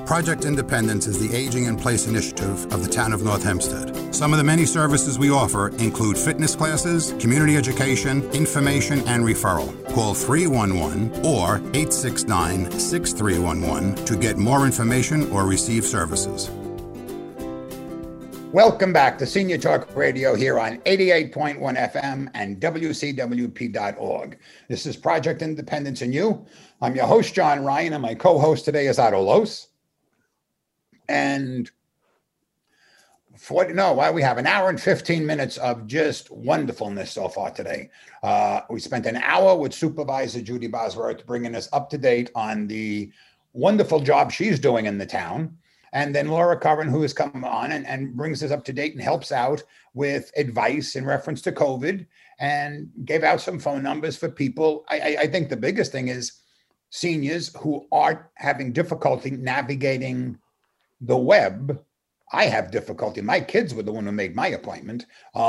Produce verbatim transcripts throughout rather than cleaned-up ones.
Project Independence is the Aging in Place initiative of the town of North Hempstead. Some of the many services we offer include fitness classes, community education, information, and referral. Call three one one or eight six nine, six three one one to get more information or receive services. Welcome back to Senior Talk Radio here on eighty-eight point one F M and W C W P dot org. This is Project Independence and You. I'm your host, John Ryan, and my co-host today is Otto Los. And for, no, why we have an hour and fifteen minutes of just wonderfulness so far today. Uh, we spent an hour with Supervisor Judy Bosworth bringing us up to date on the wonderful job she's doing in the town. And then Laura Curran, who has come on and, and brings us up to date and helps out with advice in reference to COVID and gave out some phone numbers for people. I, I, I think the biggest thing is seniors who are having difficulty navigating the web. I have difficulty. My kids were the one who made my appointment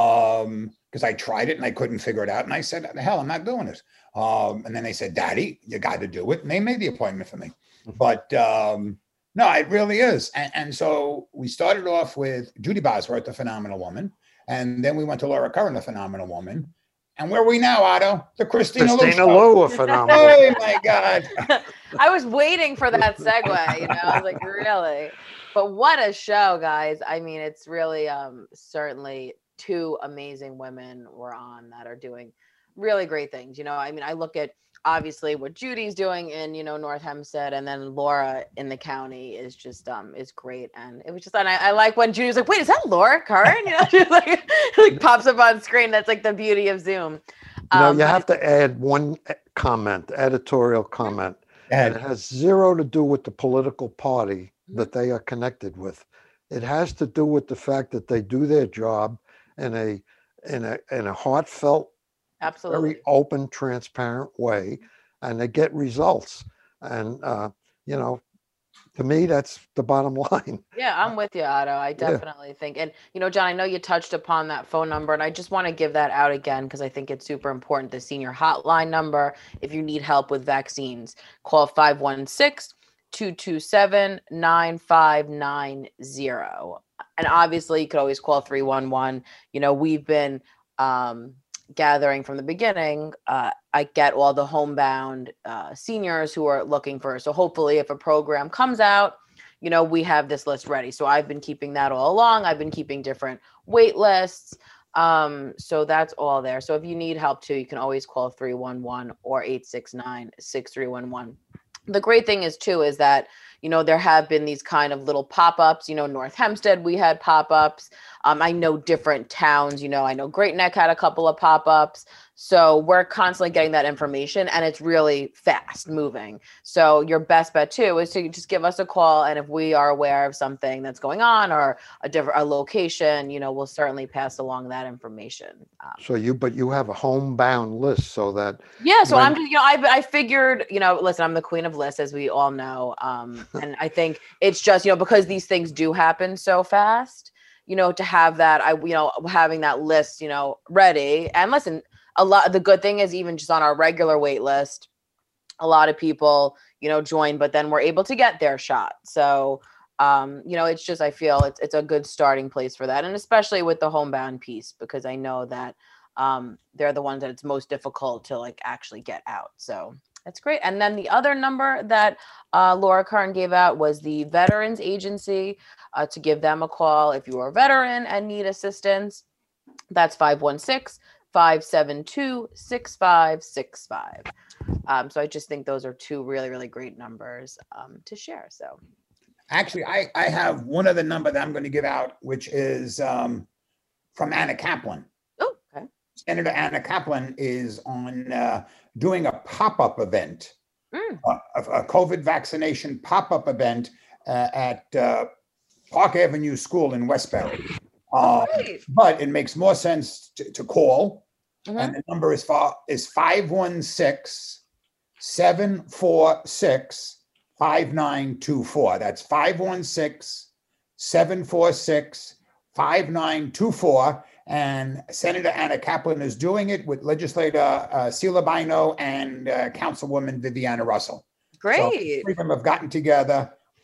um, because I tried it and I couldn't figure it out. And I said, the hell, I'm not doing it. Um, and then they said, Daddy, you got to do it. And they made the appointment for me. But um, no, it really is. And, and so we started off with Judy Bosworth, a phenomenal woman. And then we went to Laura Curran, a phenomenal woman. And where are we now, Otto? The Christina, Christina Lou, Lou, a phenomenal. Oh, my God. I was waiting for that segue, you know, I was like, really? But what a show, guys. I mean, it's really um, certainly two amazing women we're on that are doing really great things. You know, I mean, I look at obviously what Judy's doing in, you know, North Hempstead, and then Laura in the county is just, um, is great. And it was just, and I, I like when Judy's like, wait, is that Laura Curran? You know, she's like, like pops up on screen. That's like the beauty of Zoom. Um, no, you but- have to add one comment, editorial comment. And it has zero to do with the political party that they are connected with. It has to do with the fact that they do their job in a, in a, in a heartfelt, Absolutely. very open, transparent way, and they get results. And, uh, you know, to me, that's the bottom line. Yeah, I'm with you, Otto. I definitely yeah. think. And, you know, John, I know you touched upon that phone number, and I just want to give that out again because I think it's super important. The senior hotline number, if you need help with vaccines, call five one six, two two seven, nine five nine zero. And obviously, you could always call three one one. You know, we've been um, gathering from the beginning. Uh, I get all the homebound uh, seniors who are looking for. So hopefully if a program comes out, you know, we have this list ready. So I've been keeping that all along. I've been keeping different wait lists. Um, so that's all there. So if you need help too, you can always call three one one or eight six nine, six three one one. The great thing is too, is that, you know, there have been these kind of little pop-ups, you know, North Hempstead, we had pop-ups. Um, I know different towns, you know, I know Great Neck had a couple of pop-ups. So we're constantly getting that information and it's really fast moving. So your best bet too is to just give us a call. And if we are aware of something that's going on or a different a location, you know, we'll certainly pass along that information. Um, so you, but you have a homebound list so that. Yeah. So when, I'm just, you know, I, I figured, you know, listen, I'm the queen of lists, as we all know. Um, and I think it's just, you know, because these things do happen so fast, you know, to have that, I, you know, having that list, you know, ready. And listen, a lot, the good thing is even just on our regular wait list, a lot of people, you know, join, but then we're able to get their shot. So, um, you know, it's just, I feel it's, it's a good starting place for that. And especially with the homebound piece, because I know that um, they're the ones that it's most difficult to like actually get out. So that's great. And then the other number that uh, Laura Curran gave out was the Veterans Agency, uh, to give them a call if you are a veteran and need assistance. That's five one six, five seven two, six five six five. Um, so I just think those are two really, really great numbers um, to share. So actually, I, I have one other number that I'm going to give out, which is um, from Anna Kaplan. Oh, okay. Senator Anna Kaplan is on uh, doing a pop-up event, mm. uh, a, a COVID vaccination pop-up event uh, at uh, Park Avenue School in Westbury. Uh, but it makes more sense to, to call. Mm-hmm. And the number is, for, is five one six, seven four six, five nine two four. That's five one six, seven four six, five nine two four. And Senator Anna Kaplan is doing it with Legislator uh, Sheila Bino and uh, Councilwoman Viviana Russell. Great. So three of them have gotten together.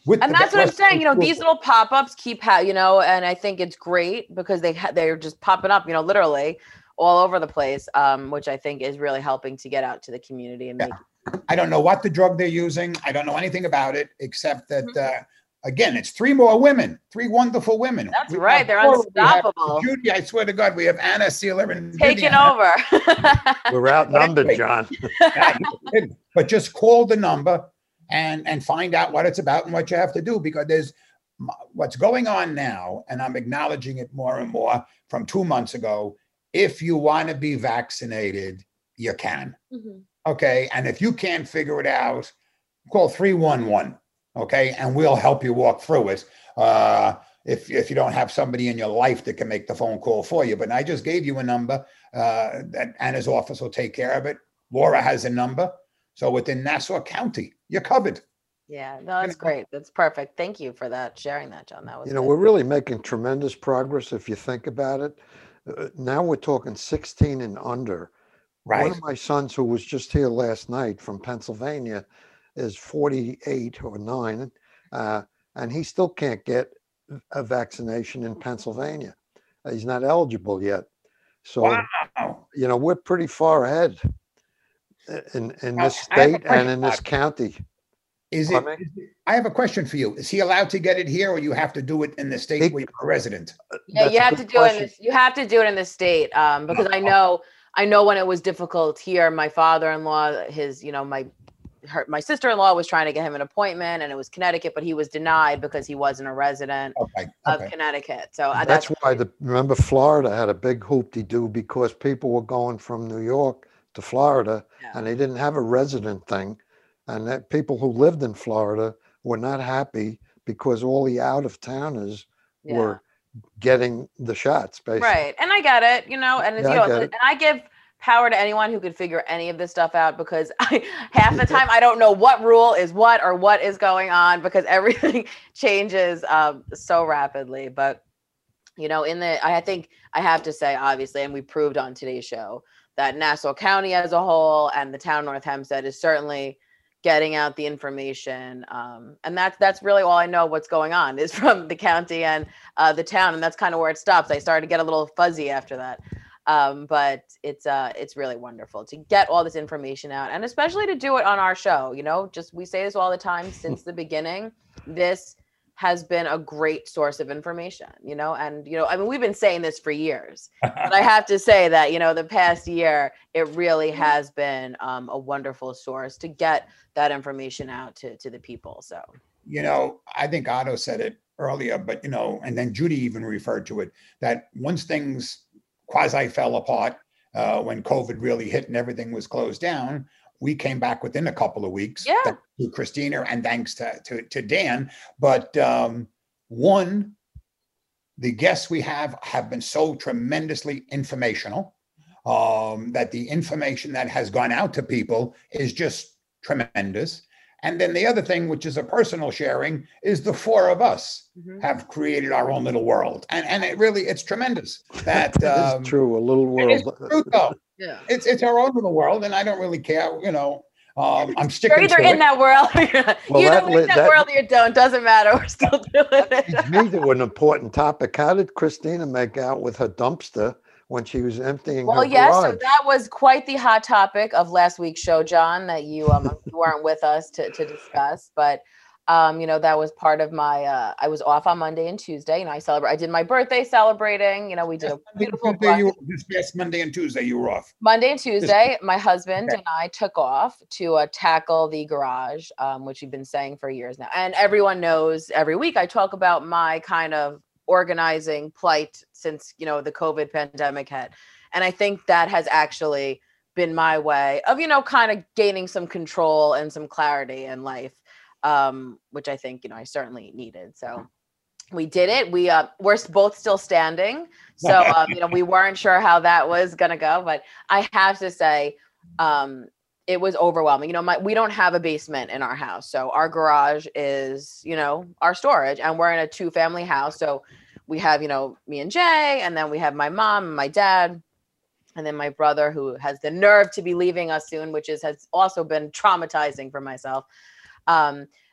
With And the that's what I'm best saying. You know, these approval. little pop-ups keep, ha- you know, and I think it's great because they ha- they're just popping up, you know, literally all over the place, um, which I think is really helping to get out to the community and Yeah. make. I don't know what the drug they're using. I don't know anything about it, except that, Mhm. uh, again, it's three more women, three wonderful women. That's We right. have They're Laura, we have unstoppable. Judy, I swear to God, we have Anna Sealer and Judy. Taking Anna. over. We're outnumbered, anyway, John. Yeah, you're kidding. But just call the number and and find out what it's about and what you have to do, because there's m- what's going on now, and I'm acknowledging it more and more from two months ago. If you want to be vaccinated, you can. Mhm. Okay. And if you can't figure it out, call three one one. Okay. And we'll help you walk through it. Uh, if, if you don't have somebody in your life that can make the phone call for you. But I just gave you a number uh, that Anna's office will take care of it. Laura has a number. So within Nassau County, you're covered. Yeah, no, that's great. That's perfect. Thank you for that, sharing that, John. That was You know, good. we're really making tremendous progress if you think about it. Uh, now we're talking sixteen and under. One Right. of my sons, who was just here last night from Pennsylvania, is forty-eight or nine, uh, and he still can't get a vaccination in Pennsylvania. Uh, He's not eligible yet. So, Wow. you know, we're pretty far ahead uh, in, in Now, this I have a state and question, in this Doc. county. Is it, Pardon me? is it- I have a question for you. Is he allowed to get it here, or you have to do it in the state He- where you're a resident? Yeah, That's you a have good to do it in question. this, you have to do it in the state, um, because I know, I know when it was difficult here, my father-in-law, his, you know, my, her, my sister-in-law was trying to get him an appointment, and it was Connecticut, but he was denied because he wasn't a resident Okay. of Okay. Connecticut. So uh, That's that's, why the, remember Florida had a big hoop-de-doo because people were going from New York to Florida yeah. and they didn't have a resident thing. And that people who lived in Florida were not happy because all the out-of-towners yeah. were getting the shots, basically. Right. And I get it, you know, and it's, Yeah, you I know, get and it. I give power to anyone who could figure any of this stuff out, because I, half the time I don't know what rule is what or what is going on, because everything changes um, so rapidly. But, you know, in the, I think I have to say, obviously, and we proved on today's show that Nassau County as a whole and the town of North Hempstead is certainly getting out the information. Um, and that's, that's really all I know what's going on is from the county and uh, the town. And that's kind of where it stops. I started to get a little fuzzy after that. Um, but it's, uh, it's really wonderful to get all this information out, and especially to do it on our show. You know, just, we say this all the time since the beginning, this has been a great source of information, you know, and, you know, I mean, we've been saying this for years, but I have to say that, you know, the past year, it really has been um, a wonderful source to get that information out to, to the people. So, You know, I think Otto said it earlier, but, you know, and then Judy even referred to it, that once things quasi fell apart, uh, when COVID really hit and everything was closed down, we came back within a couple of weeks. Yeah. Thanks to Christina and thanks to, to, to Dan. But um, one, the guests we have have been so tremendously informational um, that the information that has gone out to people is just tremendous. And then the other thing, which is a personal sharing, is the four of us Mhm. have created our own little world. And and it really, it's tremendous. That That um, is true, a little it is world. true, though. yeah. It's it's our own little world, and I don't really care. You know, um, I'm You're sticking either to in it. that world or you're not. Well, You that don't li- in that, that- world or you don't. Doesn't matter. We're still doing it. Leads me to an important topic. How did Christina make out with her dumpster when she was emptying Well, her yes, so garage? that was quite the hot topic of last week's show, John, that you um you weren't with us to to discuss, but um you know, that was part of my uh I was off on Monday and Tuesday, and I celebrate I did my birthday celebrating, you know, we did a Monday and beautiful Tuesday, you, blessing. this past Monday and Tuesday, you were off. Monday and Tuesday, my husband Okay. and I took off to uh, tackle the garage, um, which we've been saying for years now. And everyone knows every week I talk about my kind of organizing plight since, you know, the COVID pandemic hit. And I think that has actually been my way of, you know, kind of gaining some control and some clarity in life, um, which I think, you know, I certainly needed. So we did it. We uh, we're s- both still standing. So um, you know, we weren't sure how that was gonna go, but I have to say, um, it was overwhelming. You know, my we don't have a basement in our house, so our garage is, you know, our storage, and we're in a two-family house. So we have, you know, me and Jay, and then we have my mom and my dad, and then my brother, who has the nerve to be leaving us soon, which is has also been traumatizing for myself. Um,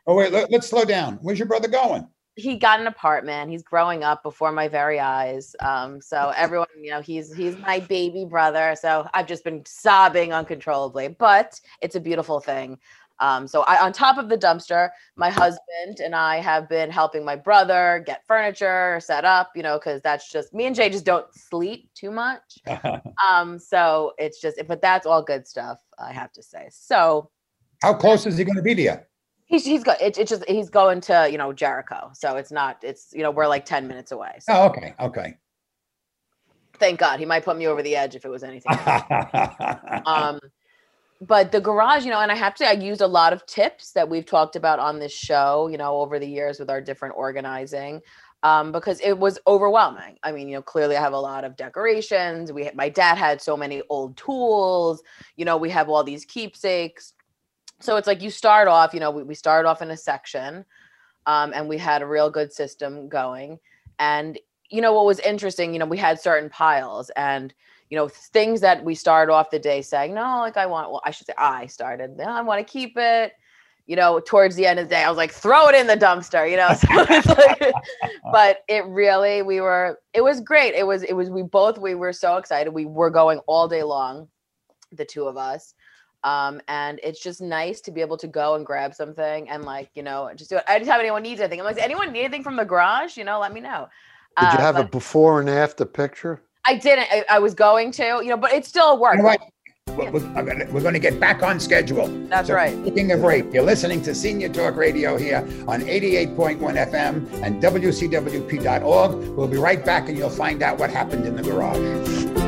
Oh, wait, let, let's slow down. Where's your brother going? He got an apartment. He's growing up before my very eyes. Um, so everyone, you know, he's he's my baby brother. So I've just been sobbing uncontrollably, but it's a beautiful thing. Um, so I, on top of the dumpster, my husband and I have been helping my brother get furniture set up, you know, because that's just, me and Jay just don't sleep too much. um, so it's just, but that's all good stuff, I have to say. So how close is he going to be to you? He's he's got it's it just he's going to, you know, Jericho. So it's not, it's, you know, we're like ten minutes away. So. Oh, okay. Okay. Thank God. He might put me over the edge if it was anything um, but the garage, you know, and I have to say, I used a lot of tips that we've talked about on this show, you know, over the years with our different organizing, um, because it was overwhelming. I mean, you know, clearly I have a lot of decorations. We, my dad had so many old tools, you know, we have all these keepsakes. So it's like you start off, you know, we, we started off in a section um, and we had a real good system going. And, you know, what was interesting, you know, we had certain piles and, you know, things that we started off the day saying, no, like I want, well, I should say I started, no, I want to keep it, you know, towards the end of the day, I was like, throw it in the dumpster, you know, so it's like, but it really, we were, it was great. It was, it was, we both, we were so excited. We were going all day long, the two of us. Um, and it's just nice to be able to go and grab something and like, you know, just do it. Anytime anyone needs anything, I'm like, does anyone need anything from the garage? You know, let me know. Did you uh, have a before and after picture? I didn't, I, I was going to, you know, but it still worked. You know what? We're, we're, we're going to get back on schedule. That's so right. Taking a break. You're listening to Senior Talk Radio here on eighty-eight point one F M and W C W P dot org. We'll be right back and you'll find out what happened in the garage.